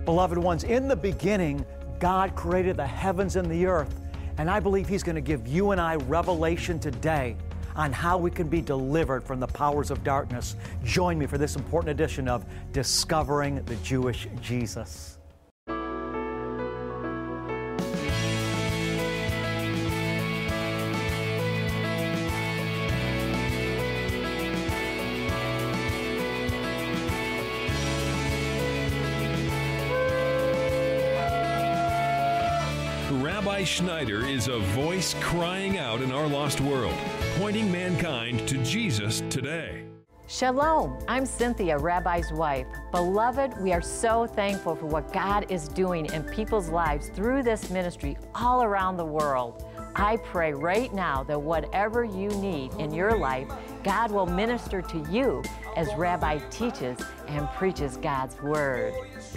Beloved ones, in the beginning, God created the heavens and the earth, and I believe He's going to give you and I revelation today on how we can be delivered from the powers of darkness. Join me for this important edition of Discovering the Jewish Jesus. Rabbi Schneider is a voice crying out in our lost world, pointing mankind to Jesus today. Shalom, I'm Cynthia, Rabbi's wife. Beloved, we are so thankful for what God is doing in people's lives through this ministry all around the world. I pray right now that whatever you need in your life, God will minister to you as Rabbi teaches and preaches God's Word.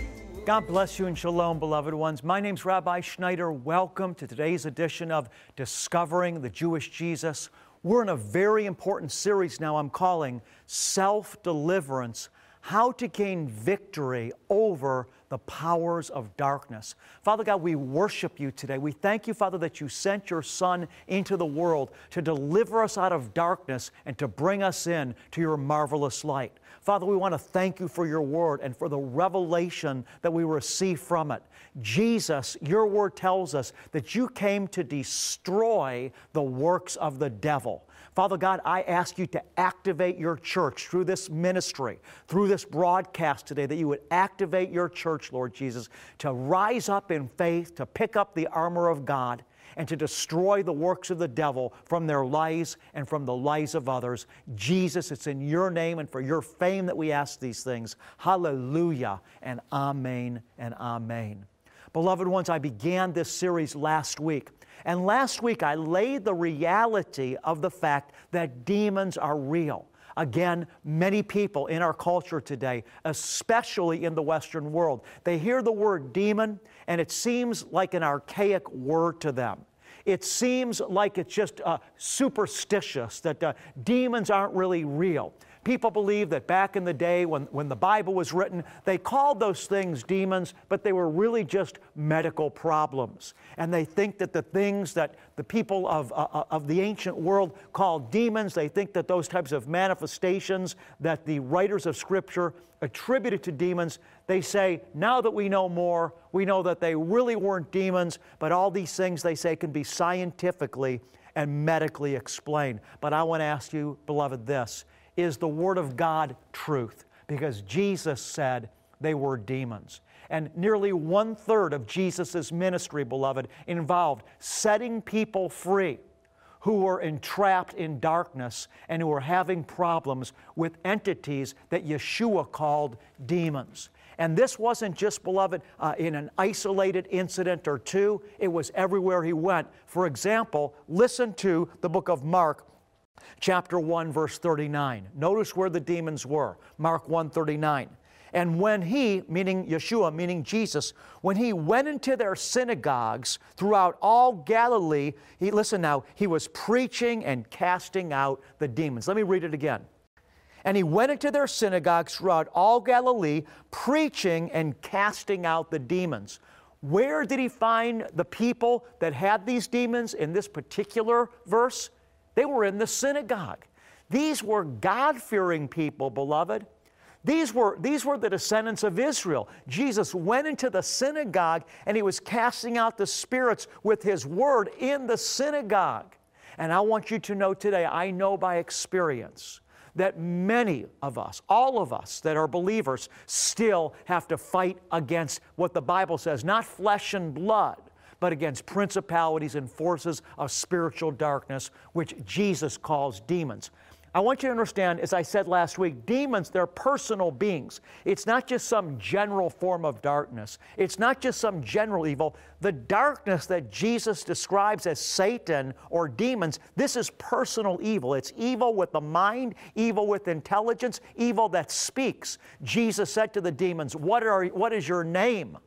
God bless you and shalom, beloved ones. My name's Rabbi Schneider. Welcome to today's edition of Discovering the Jewish Jesus. We're in a very important series now I'm calling Self-Deliverance, How to Gain Victory Over the Powers of Darkness. Father God, we worship you today. We thank you, Father, that you sent your Son into the world to deliver us out of darkness and to bring us in to your marvelous light. Father, we want to thank you for your word and for the revelation that we receive from it. Jesus, your word tells us that you came to destroy the works of the devil. Father God, I ask you to activate your church through this ministry, through this broadcast today, that you would activate your church, Lord Jesus, to rise up in faith, to pick up the armor of God, and to destroy the works of the devil from their lies and from the lies of others. Jesus, it's in your name and for your fame that we ask these things. Hallelujah and amen and amen. Beloved ones, I began this series last week. And last week I laid the reality of the fact that demons are real. Again, many people in our culture today, especially in the Western world, they hear the word demon and it seems like an archaic word to them. It seems like it's just superstitious, that demons aren't really real. People believe that back in the day when the Bible was written, they called those things demons, but they were really just medical problems. And they think that the things that the people of the ancient world called demons, they think that those types of manifestations that the writers of Scripture attributed to demons, they say, now that we know more, we know that they really weren't demons, but all these things, they say, can be scientifically and medically explained. But I want to ask you, beloved, this. Is the Word of God truth? Because Jesus said they were demons. And nearly 1/3 of Jesus' ministry, beloved, involved setting people free who were entrapped in darkness and who were having problems with entities that Yeshua called demons. And this wasn't just, beloved, in an isolated incident or two. It was everywhere he went. For example, listen to the book of Mark, Chapter 1, verse 39. Notice where the demons were. Mark 1:39. And when he, meaning Yeshua, meaning Jesus, when he went into their synagogues throughout all Galilee, listen now, he was preaching and casting out the demons. Let me read it again. And he went into their synagogues throughout all Galilee, preaching and casting out the demons. Where did he find the people that had these demons in this particular verse? They were in the synagogue. These were God-fearing people, beloved. These were the descendants of Israel. Jesus went into the synagogue and he was casting out the spirits with his word in the synagogue. And I want you to know today, I know by experience that many of us, all of us that are believers, still have to fight against what the Bible says, not flesh and blood, but against principalities and forces of spiritual darkness, which Jesus calls demons. I want you to understand, as I said last week, demons, they're personal beings. It's not just some general form of darkness. It's not just some general evil. The darkness that Jesus describes as Satan or demons, this is personal evil. It's evil with the mind, evil with intelligence, evil that speaks. Jesus said to the demons, what is your name?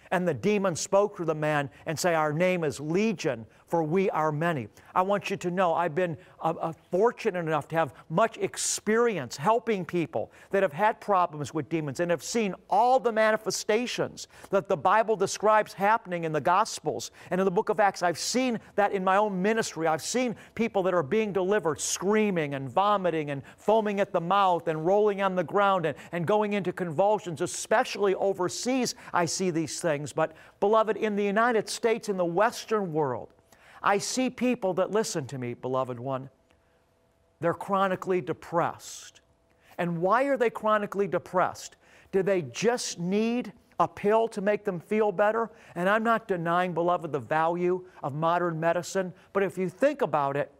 And the demon spoke to the man and say, "Our name is Legion, for we are many." I want you to know I've been fortunate enough to have much experience helping people that have had problems with demons and have seen all the manifestations that the Bible describes happening in the Gospels and in the book of Acts. I've seen that in my own ministry. I've seen people that are being delivered screaming and vomiting and foaming at the mouth and rolling on the ground and going into convulsions, especially overseas. I see these things. But, beloved, in the United States, in the Western world, I see people that, listen to me, beloved one, they're chronically depressed. And why are they chronically depressed? Do they just need a pill to make them feel better? And I'm not denying, beloved, the value of modern medicine, but if you think about it,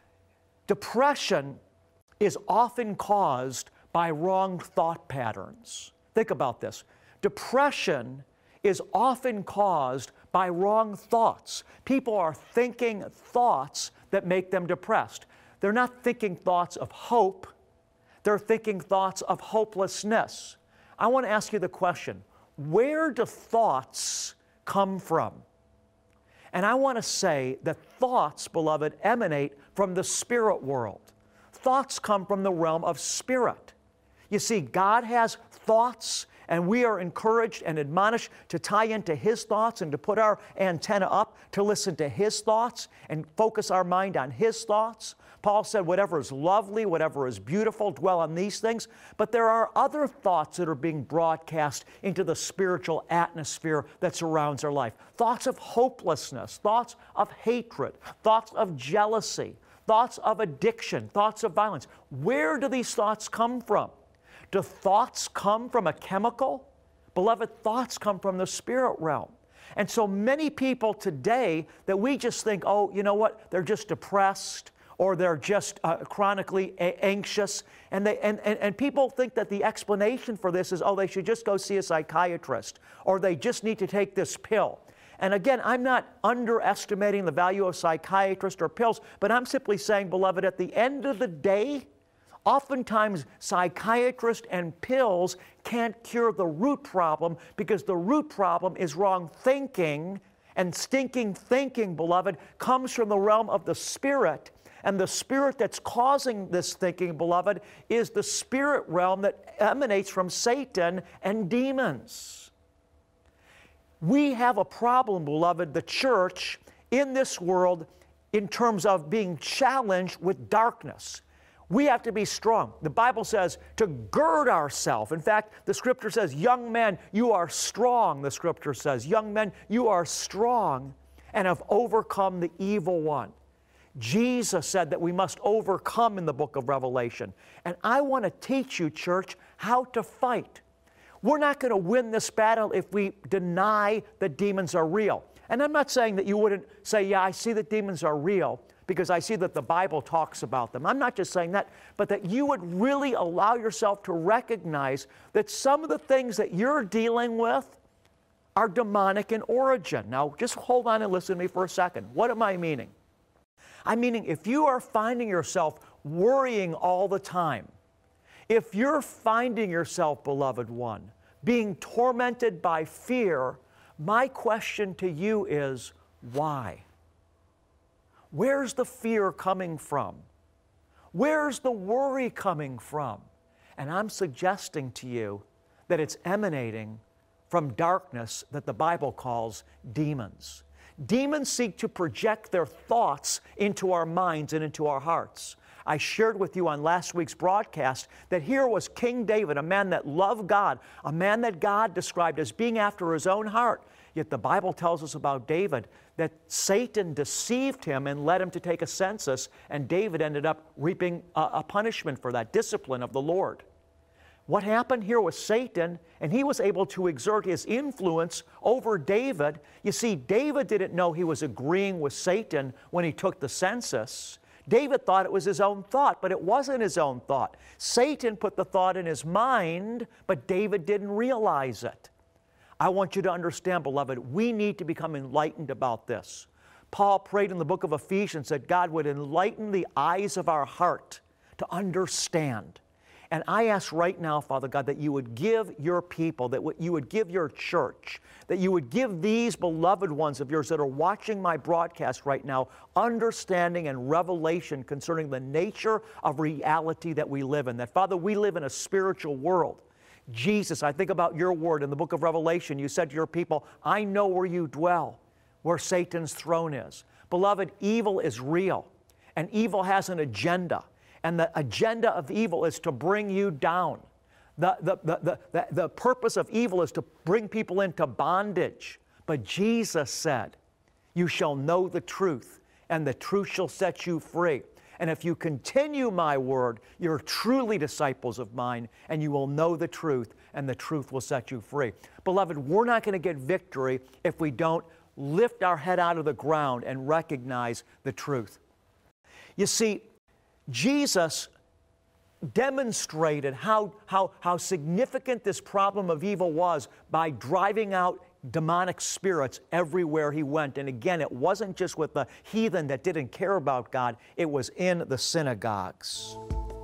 depression is often caused by wrong thought patterns. Think about this. Depression is often caused by wrong thoughts. People are thinking thoughts that make them depressed. They're not thinking thoughts of hope. They're thinking thoughts of hopelessness. I want to ask you the question, where do thoughts come from? And I want to say that thoughts, beloved, emanate from the spirit world. Thoughts come from the realm of spirit. You see, God has thoughts, and we are encouraged and admonished to tie into His thoughts and to put our antenna up to listen to His thoughts and focus our mind on His thoughts. Paul said, whatever is lovely, whatever is beautiful, dwell on these things. But there are other thoughts that are being broadcast into the spiritual atmosphere that surrounds our life. Thoughts of hopelessness, thoughts of hatred, thoughts of jealousy, thoughts of addiction, thoughts of violence. Where do these thoughts come from? Do thoughts come from a chemical? Beloved, thoughts come from the spirit realm. And so many people today that we just think, oh, you know what, they're just depressed or they're just chronically anxious. And people think that the explanation for this is, oh, they should just go see a psychiatrist or they just need to take this pill. And again, I'm not underestimating the value of psychiatrists or pills, but I'm simply saying, beloved, at the end of the day, oftentimes, psychiatrists and pills can't cure the root problem because the root problem is wrong thinking, and stinking thinking, beloved, comes from the realm of the spirit. And the spirit that's causing this thinking, beloved, is the spirit realm that emanates from Satan and demons. We have a problem, beloved, the church in this world, in terms of being challenged with darkness. We have to be strong. The Bible says to gird ourselves. In fact, the Scripture says, young men, you are strong, the Scripture says. Young men, you are strong and have overcome the evil one. Jesus said that we must overcome in the book of Revelation. And I want to teach you, church, how to fight. We're not going to win this battle if we deny that demons are real. And I'm not saying that you wouldn't say, yeah, I see that demons are real, because I see that the Bible talks about them. I'm not just saying that, but that you would really allow yourself to recognize that some of the things that you're dealing with are demonic in origin. Now, just hold on and listen to me for a second. What am I meaning? I'm meaning if you are finding yourself worrying all the time, if you're finding yourself, beloved one, being tormented by fear, my question to you is, why? Where's the fear coming from? Where's the worry coming from? And I'm suggesting to you that it's emanating from darkness that the Bible calls demons. Demons seek to project their thoughts into our minds and into our hearts. I shared with you on last week's broadcast that here was King David, a man that loved God, a man that God described as being after his own heart. Yet the Bible tells us about David that Satan deceived him and led him to take a census, and David ended up reaping a punishment for that, discipline of the Lord. What happened here was Satan, and he was able to exert his influence over David. You see, David didn't know he was agreeing with Satan when he took the census. David thought it was his own thought, but it wasn't his own thought. Satan put the thought in his mind, but David didn't realize it. I want you to understand, beloved, we need to become enlightened about this. Paul prayed in the book of Ephesians that God would enlighten the eyes of our heart to understand. And I ask right now, Father God, that you would give your people, that you would give your church, that you would give these beloved ones of yours that are watching my broadcast right now understanding and revelation concerning the nature of reality that we live in. That, Father, we live in a spiritual world. Jesus, I think about your word in the book of Revelation. You said to your people, I know where you dwell, where Satan's throne is. Beloved, evil is real, and evil has an agenda. And the agenda of evil is to bring you down. The purpose of evil is to bring people into bondage. But Jesus said, you shall know the truth, and the truth shall set you free. And if you continue my word, you're truly disciples of mine, and you will know the truth, and the truth will set you free. Beloved, we're not going to get victory if we don't lift our head out of the ground and recognize the truth. You see, Jesus demonstrated how significant this problem of evil was by driving out demonic spirits everywhere he went. And again, it wasn't just with the heathen that didn't care about God, it was in the synagogues.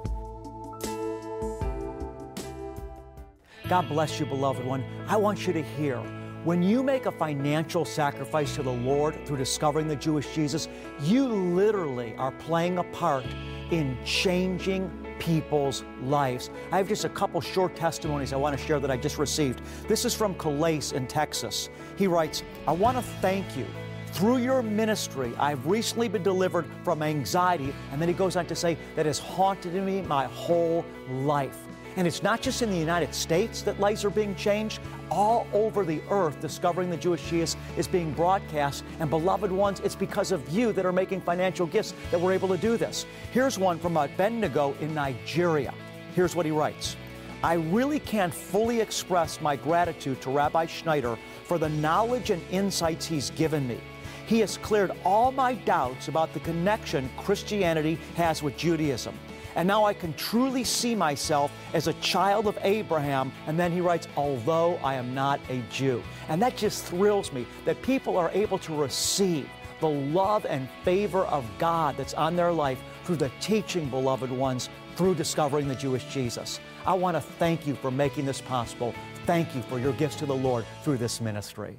God bless you, beloved one. I want you to hear, when you make a financial sacrifice to the Lord through discovering the Jewish Jesus, you literally are playing a part in changing people's lives. I have just a couple short testimonies I want to share that I just received. This is from Calais in Texas. He writes, I want to thank you. Through your ministry, I've recently been delivered from anxiety, and then he goes on to say, that has haunted me my whole life. And it's not just in the United States that lives are being changed. All over the earth, Discovering the Jewish Jesus is being broadcast. And beloved ones, it's because of you that are making financial gifts that we're able to do this. Here's one from Abednego in Nigeria. Here's what he writes. I really can't fully express my gratitude to Rabbi Schneider for the knowledge and insights he's given me. He has cleared all my doubts about the connection Christianity has with Judaism. And now I can truly see myself as a child of Abraham. And then he writes, although I am not a Jew. And that just thrills me, that people are able to receive the love and favor of God that's on their life through the teaching, beloved ones, through discovering the Jewish Jesus. I want to thank you for making this possible. Thank you for your gifts to the Lord through this ministry.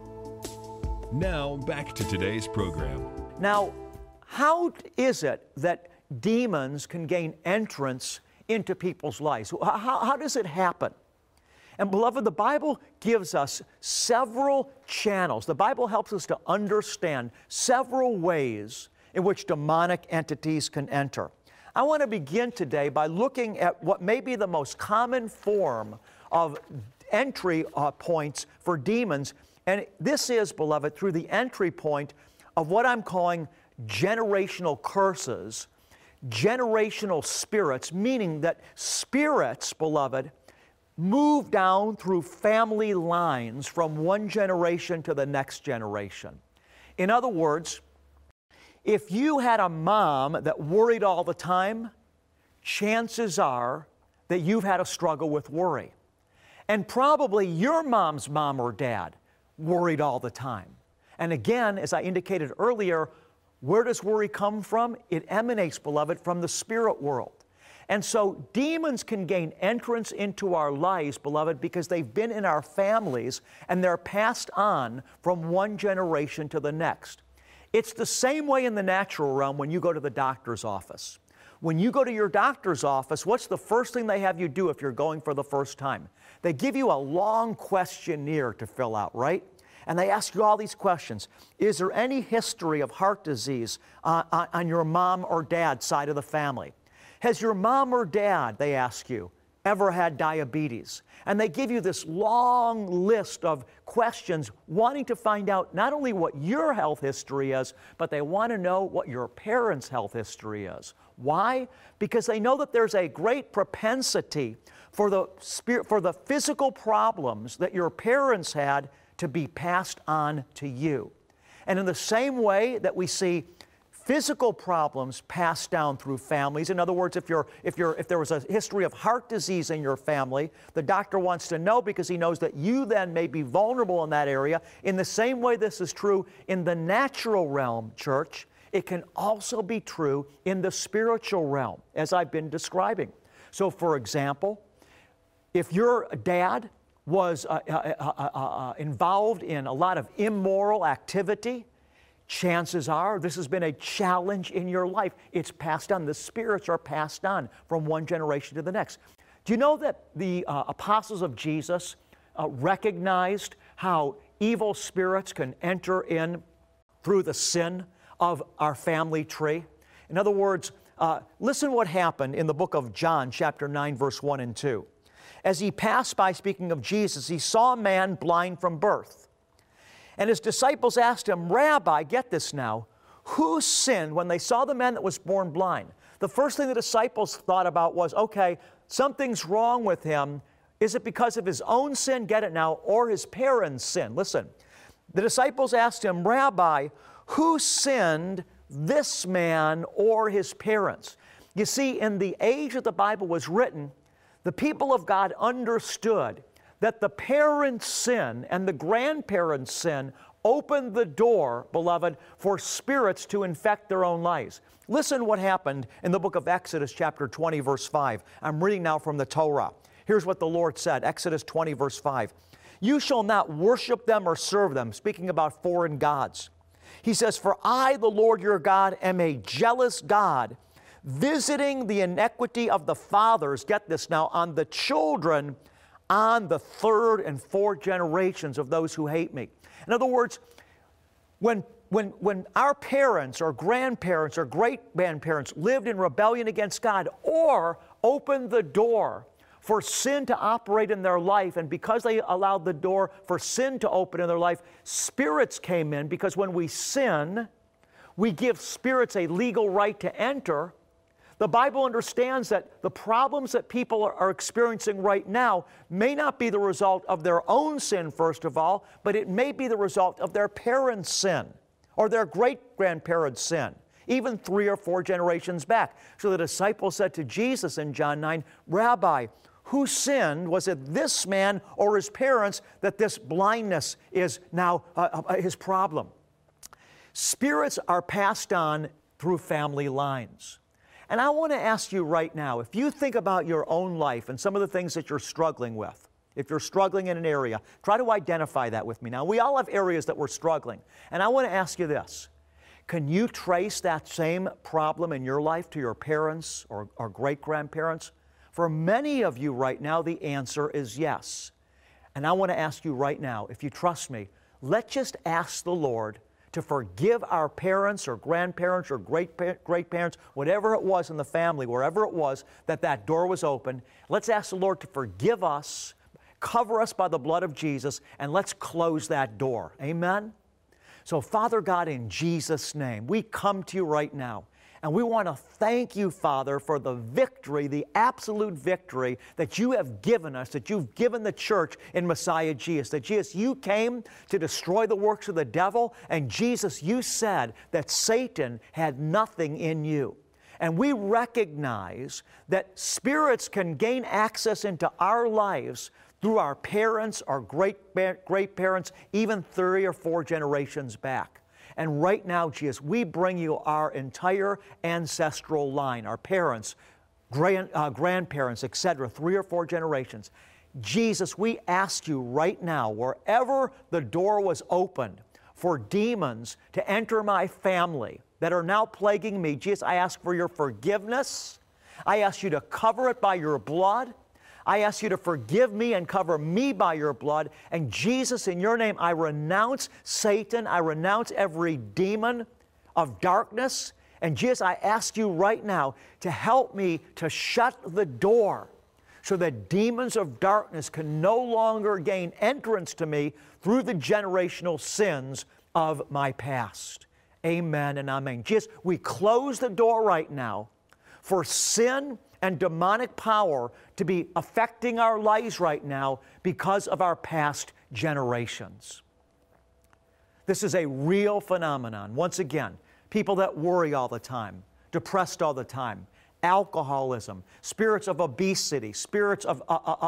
Now, back to today's program. Now, how is it that demons can gain entrance into people's lives? How does it happen? And beloved, the Bible gives us several channels. The Bible helps us to understand several ways in which demonic entities can enter. I want to begin today by looking at what may be the most common form of entry points for demons. And this is, beloved, through the entry point of what I'm calling generational curses, generational spirits, meaning that spirits, beloved, move down through family lines from one generation to the next generation. In other words, if you had a mom that worried all the time, chances are that you've had a struggle with worry. And probably your mom's mom or dad worried all the time. And again, as I indicated earlier, where does worry come from? It emanates, beloved, from the spirit world. And so demons can gain entrance into our lives, beloved, because they've been in our families and they're passed on from one generation to the next. It's the same way in the natural realm when you go to the doctor's office. When you go to your doctor's office, what's the first thing they have you do if you're going for the first time? They give you a long questionnaire to fill out, right? And they ask you all these questions. Is there any history of heart disease on your mom or dad's side of the family? Has your mom or dad, they ask you, ever had diabetes? And they give you this long list of questions wanting to find out not only what your health history is, but they want to know what your parents' health history is. Why? Because they know that there's a great propensity for the physical problems that your parents had to be passed on to you. And in the same way that we see physical problems passed down through families, in other words, if there was a history of heart disease in your family, the doctor wants to know because he knows that you then may be vulnerable in that area. In the same way this is true in the natural realm, church, it can also be true in the spiritual realm, as I've been describing. So, for example, if your dad was involved in a lot of immoral activity, chances are this has been a challenge in your life. It's passed on. The spirits are passed on from one generation to the next. Do you know that the apostles of Jesus recognized how evil spirits can enter in through the sin of our family tree? In other words, listen what happened in the book of John, chapter 9, verse 1 and 2. As he passed by, speaking of Jesus, he saw a man blind from birth. And his disciples asked him, Rabbi, get this now, who sinned when they saw the man that was born blind? The first thing the disciples thought about was, okay, something's wrong with him. Is it because of his own sin, get it now, or his parents' sin? Listen, the disciples asked him, Rabbi, who sinned, this man or his parents? You see, in the age that the Bible was written, the people of God understood that the parents' sin and the grandparents' sin opened the door, beloved, for spirits to infect their own lives. Listen what happened in the book of Exodus, chapter 20, verse 5. I'm reading now from the Torah. Here's what the Lord said, Exodus 20, verse 5. You shall not worship them or serve them, speaking about foreign gods. He says, for I, the Lord your God, am a jealous God, visiting the iniquity of the fathers, get this now, on the children, on the third and fourth generations of those who hate me. In other words, when our parents or grandparents or great-grandparents lived in rebellion against God or opened the door for sin to operate in their life, and because they allowed the door for sin to open in their life, spirits came in, because when we sin, we give spirits a legal right to enter. The Bible understands that the problems that people are experiencing right now may not be the result of their own sin, first of all, but it may be the result of their parents' sin or their great-grandparents' sin, even 3 or 4 generations back. So the disciples said to Jesus in John 9, Rabbi, who sinned? Was it this man or his parents that this blindness is now his problem? Spirits are passed on through family lines. And I want to ask you right now, if you think about your own life and some of the things that you're struggling with, if you're struggling in an area, try to identify that with me. Now, we all have areas that we're struggling. And I want to ask you this. Can you trace that same problem in your life to your parents or great-grandparents? For many of you right now, the answer is yes. And I want to ask you right now, if you trust me, let's just ask the Lord to forgive our parents or grandparents or great-parents, whatever it was in the family, wherever it was, that door was open. Let's ask the Lord to forgive us, cover us by the blood of Jesus, and let's close that door. Amen? So, Father God, in Jesus' name, we come to you right now. And we want to thank you, Father, for the victory, the absolute victory that you have given us, that you've given the church in Messiah Jesus. That, Jesus, you came to destroy the works of the devil, and Jesus, you said that Satan had nothing in you. And we recognize that spirits can gain access into our lives through our parents, our great-parents, even 3 or 4 generations back. And right now, Jesus, we bring you our entire ancestral line, our parents, grandparents, etc., 3 or 4 generations. Jesus, we ask you right now, wherever the door was opened for demons to enter my family that are now plaguing me, Jesus, I ask for your forgiveness. I ask you to cover it by your blood. I ask you to forgive me and cover me by your blood. And Jesus, in your name, I renounce Satan. I renounce every demon of darkness. And Jesus, I ask you right now to help me to shut the door so that demons of darkness can no longer gain entrance to me through the generational sins of my past. Amen and amen. Jesus, we close the door right now for sin and demonic power to be affecting our lives right now because of our past generations. This is a real phenomenon. Once again, people that worry all the time, depressed all the time, alcoholism, spirits of obesity, spirits of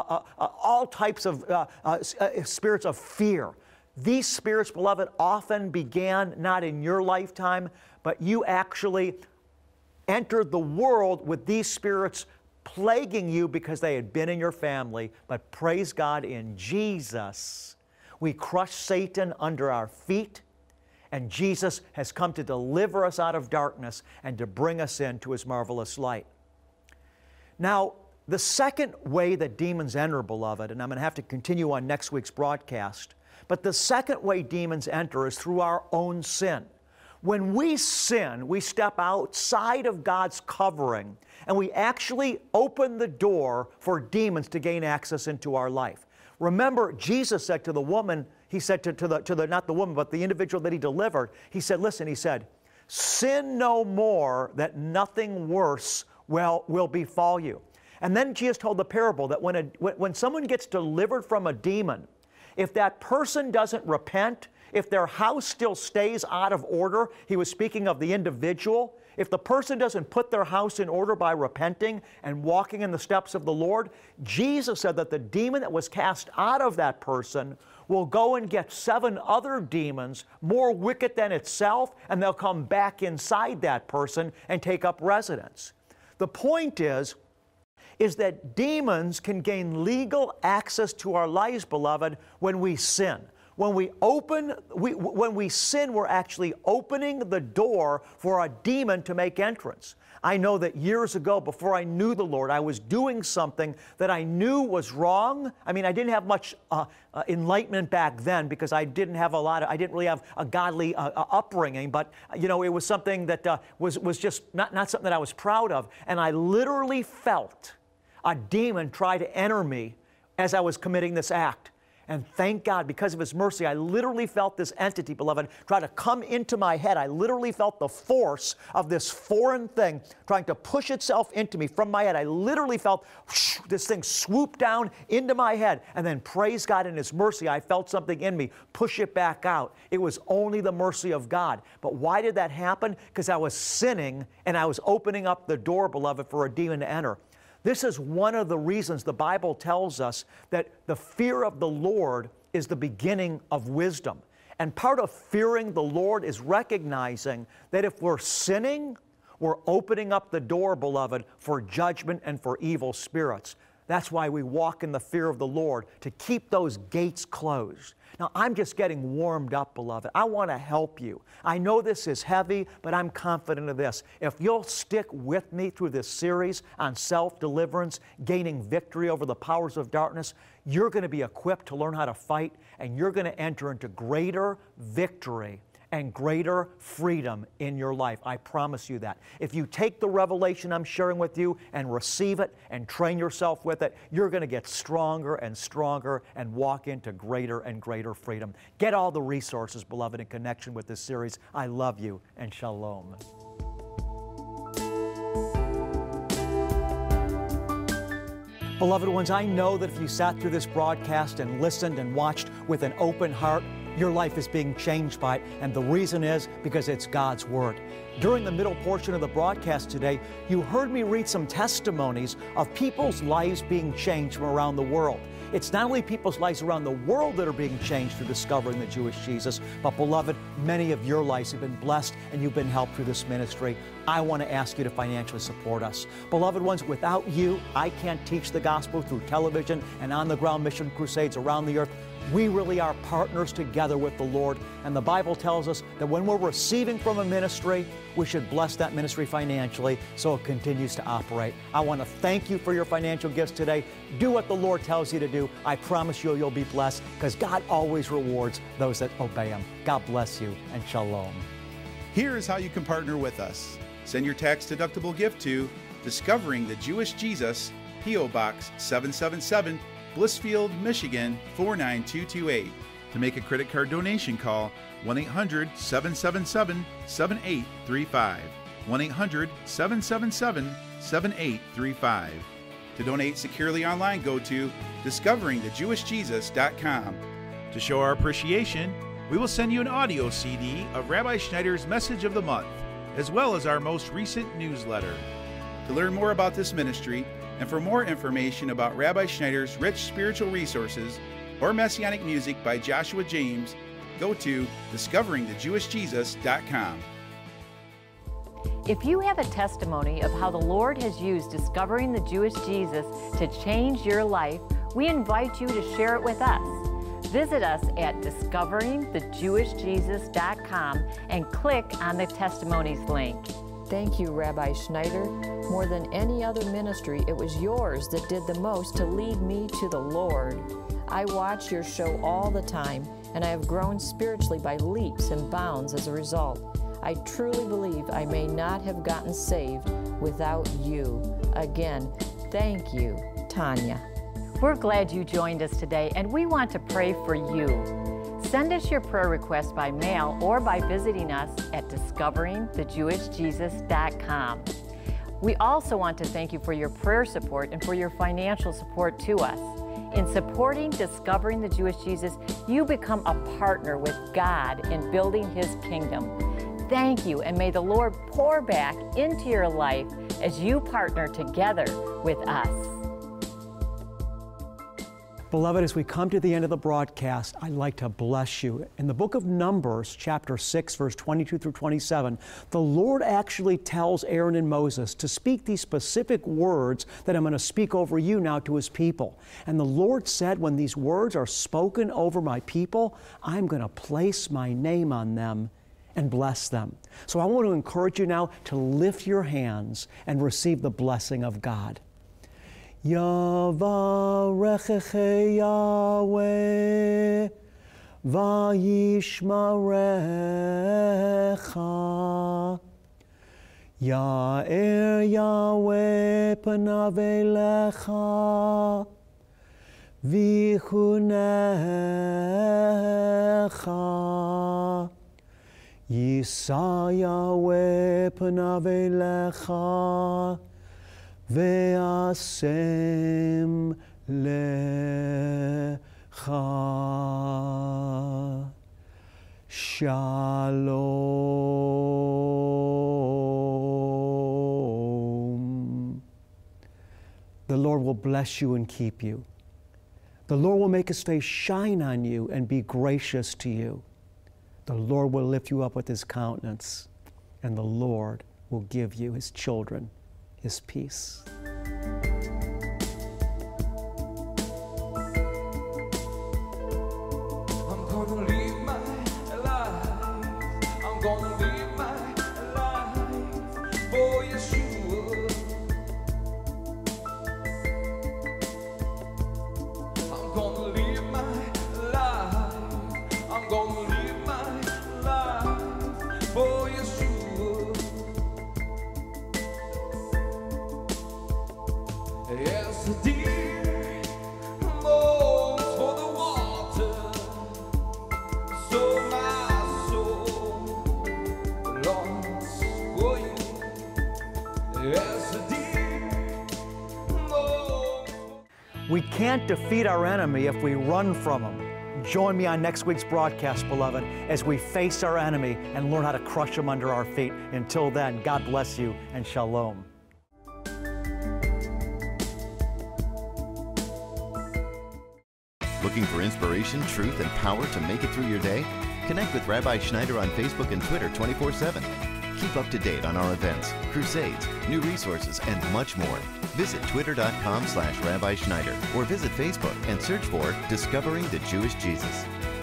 all types of spirits of fear. These spirits, beloved, often began not in your lifetime, but you actually entered the world with these spirits plaguing you because they had been in your family. But praise God, in Jesus, we crush Satan under our feet, and Jesus has come to deliver us out of darkness and to bring us into His marvelous light. Now, the second way that demons enter, beloved, and I'm going to have to continue on next week's broadcast, but the second way demons enter is through our own sin. When we sin, we step outside of God's covering, and we actually open the door for demons to gain access into our life. Remember, Jesus said to the woman, He said not the woman, but the individual that He delivered, He said, listen, He said, sin no more, that nothing worse will befall you. And then Jesus told the parable that when someone gets delivered from a demon, if that person doesn't repent, if their house still stays out of order, He was speaking of the individual, if the person doesn't put their house in order by repenting and walking in the steps of the Lord, Jesus said that the demon that was cast out of that person will go and get 7 other demons more wicked than itself, and they'll come back inside that person and take up residence. The point is that demons can gain legal access to our lives, beloved, when we sin. When we sin, we're actually opening the door for a demon to make entrance. I know that years ago, before I knew the Lord, I was doing something that I knew was wrong. I mean, I didn't have much enlightenment back then because I didn't really have a godly upbringing, but, you know, it was something that was just not something that I was proud of. And I literally felt a demon try to enter me as I was committing this act. And thank God, because of His mercy, I literally felt this entity, beloved, try to come into my head. I literally felt the force of this foreign thing trying to push itself into me from my head. I literally felt this thing swoop down into my head. And then, praise God, in His mercy, I felt something in me push it back out. It was only the mercy of God. But why did that happen? Because I was sinning and I was opening up the door, beloved, for a demon to enter. This is one of the reasons the Bible tells us that the fear of the Lord is the beginning of wisdom. And part of fearing the Lord is recognizing that if we're sinning, we're opening up the door, beloved, for judgment and for evil spirits. That's why we walk in the fear of the Lord, to keep those gates closed. Now, I'm just getting warmed up, beloved. I want to help you. I know this is heavy, but I'm confident of this. If you'll stick with me through this series on self-deliverance, gaining victory over the powers of darkness, you're going to be equipped to learn how to fight, and you're going to enter into greater victory and greater freedom in your life. I promise you that. If you take the revelation I'm sharing with you and receive it and train yourself with it, you're going to get stronger and stronger and walk into greater and greater freedom. Get all the resources, beloved, in connection with this series. I love you, and shalom. Beloved ones, I know that if you sat through this broadcast and listened and watched with an open heart, your life is being changed by it, and the reason is because it's God's Word. During the middle portion of the broadcast today, you heard me read some testimonies of people's lives being changed from around the world. It's not only people's lives around the world that are being changed through discovering the Jewish Jesus, but beloved, many of your lives have been blessed and you've been helped through this ministry. I want to ask you to financially support us. Beloved ones, without you, I can't teach the gospel through television and on-the-ground mission crusades around the earth. We really are partners together with the Lord, and the Bible tells us that when we're receiving from a ministry, we should bless that ministry financially so it continues to operate. I want to thank you for your financial gifts today. Do what the Lord tells you to do. I promise you, you'll be blessed, because God always rewards those that obey Him. God bless you, and shalom. Here is how you can partner with us. Send your tax-deductible gift to Discovering the Jewish Jesus, P.O. Box 777, Blissfield, Michigan 49228. To make a credit card donation, call 1-800-777-7835. 1-800-777-7835. To donate securely online, go to discoveringthejewishjesus.com. To show our appreciation, we will send you an audio CD of Rabbi Schneider's Message of the Month, as well as our most recent newsletter. To learn more about this ministry, and for more information about Rabbi Schneider's rich spiritual resources or Messianic music by Joshua James, go to discoveringthejewishjesus.com. If you have a testimony of how the Lord has used Discovering the Jewish Jesus to change your life, we invite you to share it with us. Visit us at discoveringthejewishjesus.com and click on the testimonies link. Thank you, Rabbi Schneider. More than any other ministry, it was yours that did the most to lead me to the Lord. I watch your show all the time, and I have grown spiritually by leaps and bounds as a result. I truly believe I may not have gotten saved without you. Again, thank you, Tanya. We're glad you joined us today, and we want to pray for you. Send us your prayer request by mail or by visiting us at discoveringthejewishjesus.com. We also want to thank you for your prayer support and for your financial support to us. In supporting Discovering the Jewish Jesus, you become a partner with God in building His kingdom. Thank you, and may the Lord pour back into your life as you partner together with us. Beloved, as we come to the end of the broadcast, I'd like to bless you. In the book of Numbers, chapter 6, verse 22 through 27, the Lord actually tells Aaron and Moses to speak these specific words that I'm going to speak over you now to His people. And the Lord said, when these words are spoken over my people, I'm going to place my name on them and bless them. So I want to encourage you now to lift your hands and receive the blessing of God. Yavarecheche Yahweh vayishmarecha. Ya'er Yahweh panav elecha vichunecha. Yisa Yahweh panav elecha ve'asem lecha. Shalom. The Lord will bless you and keep you. The Lord will make His face shine on you and be gracious to you. The Lord will lift you up with His countenance, and the Lord will give you, His children, His peace. I'm gonna live my life. I'm gonna live my life for Yeshua. I'm gonna live my life. I'm gonna live my life for Yeshua. As the deer longs for the water, so my soul longs for you. As the deer longs. We can't defeat our enemy if we run from him. Join me on next week's broadcast, beloved, as we face our enemy and learn how to crush him under our feet. Until then, God bless you and shalom. Looking for inspiration, truth, and power to make it through your day? Connect with Rabbi Schneider on Facebook and Twitter 24/7. Keep up to date on our events, crusades, new resources, and much more. Visit twitter.com/Rabbi Schneider or visit Facebook and search for Discovering the Jewish Jesus.